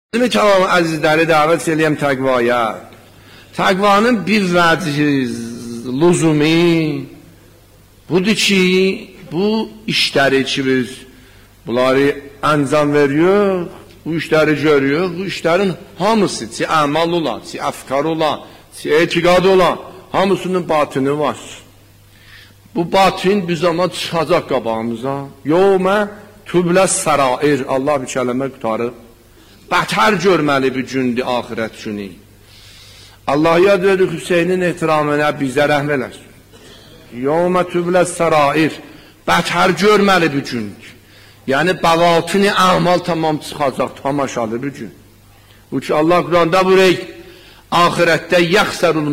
Tamam əzizləri dəvət eləyəm təqvaya. Təqvanın bir vəcihi, lüzumi budur ki, bu işləri ki biz bunları əncam veriyor, bu işləri görüyor, bu işlərin hamısı, ki əmal olan, ki əfkar olan, ki etiqad olan, hamısının batını var. Bu batın biz ama çıxacaq qabağımıza. Yevmə tübləs sərair, Allah bir kələmə qutarıb. Bətər görməli bir gündür axirət günü. Allah yad verir Hüseynin ehtiramına bizə rəhm eləsin. Yevmə tübləs sərair, bətər görməli bir gündür. Yəni bəğatini əmal tamam çıxacaq, tamaşalı bir gün. Bu ki Allah Quranda buyuruyor, axirətdə yaxsərul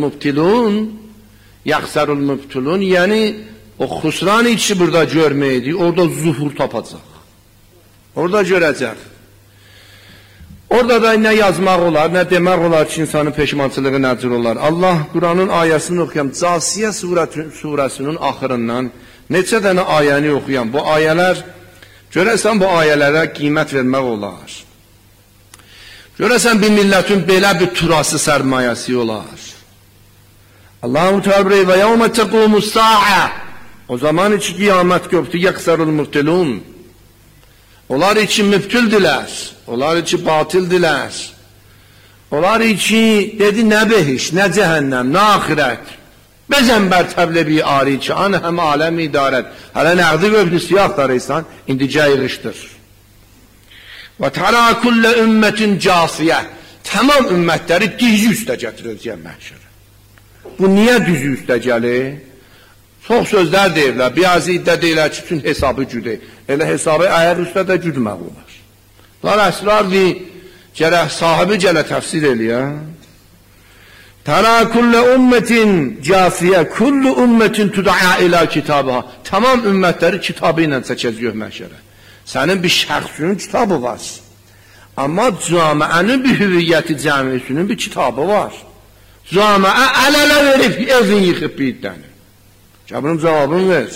mübtilun, yəni o xusran içi burada görməydi, orada zuhur tapacaq. Orada görəcək. Orada da nə yazmaq olar, nə demək olar ki, insanın peşmançılığı nəcür olar. Allah Quranın ayəsini oxuyam, Casiyə surəsinin axırından neçə dənə ayəni oxuyam. Bu ayələr, görəsən bu ayələrə qiymət vermək olar. Görəsən bir millətin belə bir turası sərmayəsi olar. Allahu Teala buyuruyor ve yevme tequmus sa'a. O zaman içi qiyamət qopdu, yaxsarul mübtilun. Onlar için mübtüldülər, onlar için batildilər. Onlar için dedi nə behiş, nə cəhənnəm, nə axirət. Bezənbər təbləbi ari ki, anı həm aləm idarət. Hələ nəğdi qövdü siyah darıysan, indi cəyğişdir. Və tərə kullə ümmətin casiyə. Tamam ümmətləri dizi üstə gətirəcəyəm məhşərə. Bu niyə düzü üstə gəlir? Çox sözlər deyirlər, birazı iddə deyirlər ki, bütün hesabı güdür. Elə hesabı ayaq üstə də güdmək olar. Bunlar əsrardır, gərək sahibi gələ təfsir eləyər. Tərə kullə ümmətin casiyə, kullu ümmətin tuda'a ilə kitabıha. Tamam ümmətləri kitabı ilə çəkəcək məhşərə. Sənin bir şəxsinin kitabı var. Amma camiənin bir hüviyyəti cəmisinin bir kitabı var. Camiə əl-ələ verib, evin yıxıb bir idəni. Bunun cevabını ver.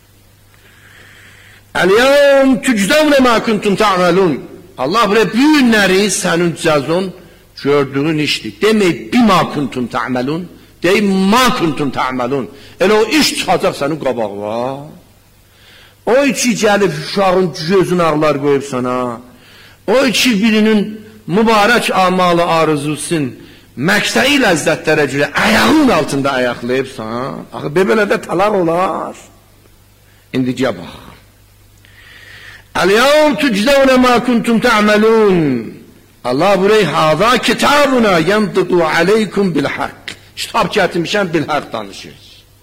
Əl-yevm tücdəvnə mə kuntum ta'malun. Allah buraya bu günləri sənin cəzon gördüğün işdir. Demək bima kuntum ta'malun. Deyim ma kuntum ta'malun. Elə o iş çıxacaq sənin qabağına. O içi gəlib uşağın gözün ağlar qoyub sana. O içi birinin mübarək amalı arzusun. Məqsəyi ləzzətlərə görə ayağın altında ayaqlayıbsan, axı belə də talaq olar. İndi gəl bax. Əl-yevm tücdəvnə mə kuntum ta'malun. Allah burayı hada kitabuna yantıqu aleykum bil haqq. Kitab gətirmişəm bil haqq danışır.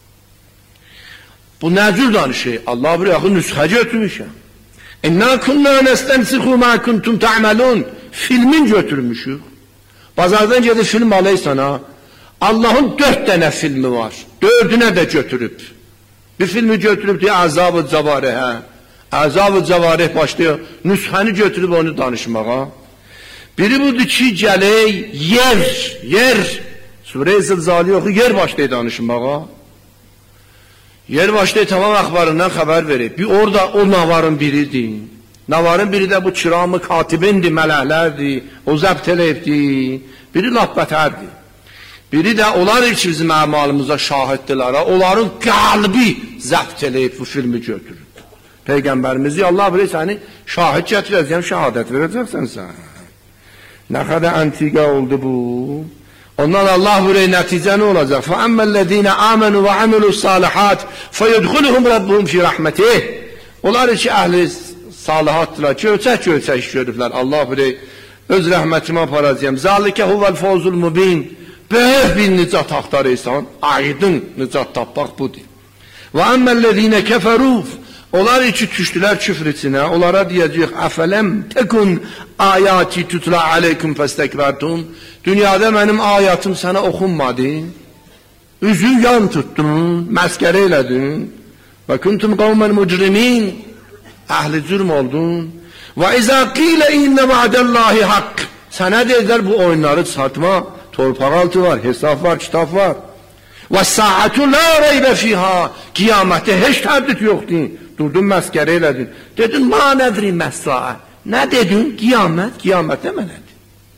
Bu nə cür danışır? Allah buraya axı nüsxə götürmüşəm. İnna kunna nəstənsixu mə kuntum ta'malun. Filmin götürmüşük. Bazardan gedib film alıysan ha, Allah'ın 4 tane filmi var. 4'üne de götürüp. Bir filmi götürüp diye Azab-ı Cavarih. Azab-ı Cavarih başlıyor. Nüshəni götürüp onu danışmağa. Biri budur ki gələk yer. Sure-i Zilzali oxu, yer başlayır danışmağa. Yer başlayır tamam axbarından xəbər verib. Bir orada o navarın biridir. Navarın biri də bu kiramı katibindir, mələklərdir, o zəbt eləyibdir. Biri laf bətərdir. Biri də onlar ki bizim əmalımıza şahiddirlər. Onların qalbi zəbt eləyib bu filmi götürür. Peyğəmbərimizi Allah bilir səni şahid gətirəcəyəm, şəhadət verəcəksən sən. Nə qədər antiqə oldu bu. Ondan Allah bilir nəticə nə olacaq? فَأَمَّا آمَنُوا وَعَمِلُوا الصَّالِحَاتِ فَيُدْخُلُهُمْ رَبُّهُمْ فِي رَحْمَتِهِ. Onlar ki əhli salihattılar, göçək görüblər. Allah bilir, öz rəhmətimi aparacağım. Zalikə huvəl fawzul mubin. Böyük bir nicat axtarırsan, aydın nicat tapmaq budur. Və əmməl-ləzīnə kəfəruf. Onlar ki düşdülər küfr içinə, onlara deyəcək, əfələm təkun ayati tutla aleykum fəstəkbərtum. Dünyada mənim ayatım sənə oxunmadı. Üzü yan tuttun, məskərə elədin. Və kuntum qavmən mücrimin. Əhli cürm oldun. Və izə qilə innə vədəllahi haqq. Sənə deyirlər bu oyunları satma. Torpaq altı var, hesab var, kitab var. Və saatü la reybə fiha. Qiyamətə heç tərdid yoxdur. Durdun məskərə elədin. Dedin, ma nədri məsraə. Nə dedin? Qiyamət, qiyamət demələdi.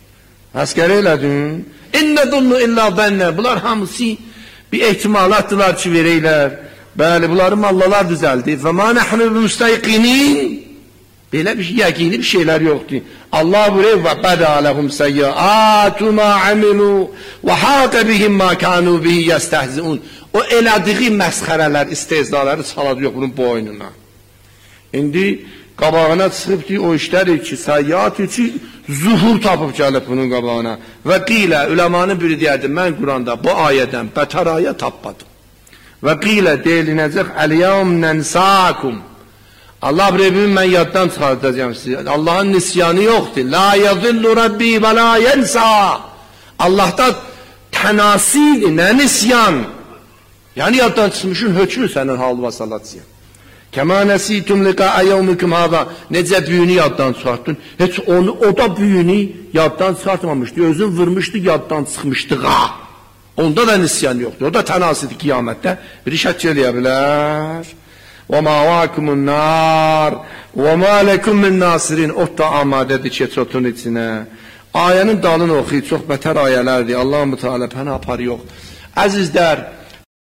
Əskər elədin. İnnə dunnu illa bənnə. Bunlar hamısı bir ehtimalatdılar ki, vereylər. Bəli, bunları mallalar düzəldi. Və ma nəhnu müstəyiqinin. Belə bir yəqini bir şeylər yoxdur. Allah buyuruyor və bədə aləhum səyyiatu ma amilu və haqə bihim ma kanu bihi yəstəhziun. O elədiği məsxərələr, istehzaları saladı yox bunun boynuna. İndi qabağına çıxıbdır o işlər ki, səyyat üçün zuhur tapıb gəlib bunun qabağına. Və qilə, üləmanın biri deyərdi, mən Quranda bu ayədən bətər ayə tapmadım. Və qilə deyilinəcək, əliyəm nənsakum. Allah Rabbim mən yaddan çıxardacağım sizi. Allahın nisyanı yoxdur. La yadillu Rabbi və la yensa. Allahda tənasil, nə nisyan. Yəni yaddan çıxmışın hökmü sənin halva salatçıya. Kəmə nəsitum liqa'a yevmikum hada. Necə büyünü yaddan çıxartdın? Heç onu, o da büyünü yaddan çıxartmamışdı. Özün vurmuşdu, yaddan çıxmışdı. Onda da nisyan yoxdur. O da tənasidir qiyamətdə. Bir şək eləyə bilər. وَمَا وَاكُمُ النَّارِ وَمَا لَكُمْ مِنْ نَاسِرِينَ. O da amadədir ki, çotun içinə. Ayənin dalını oxuyub, çox bətər ayələrdir. Allah-u Teala pənah aparı yox. Əzizlər,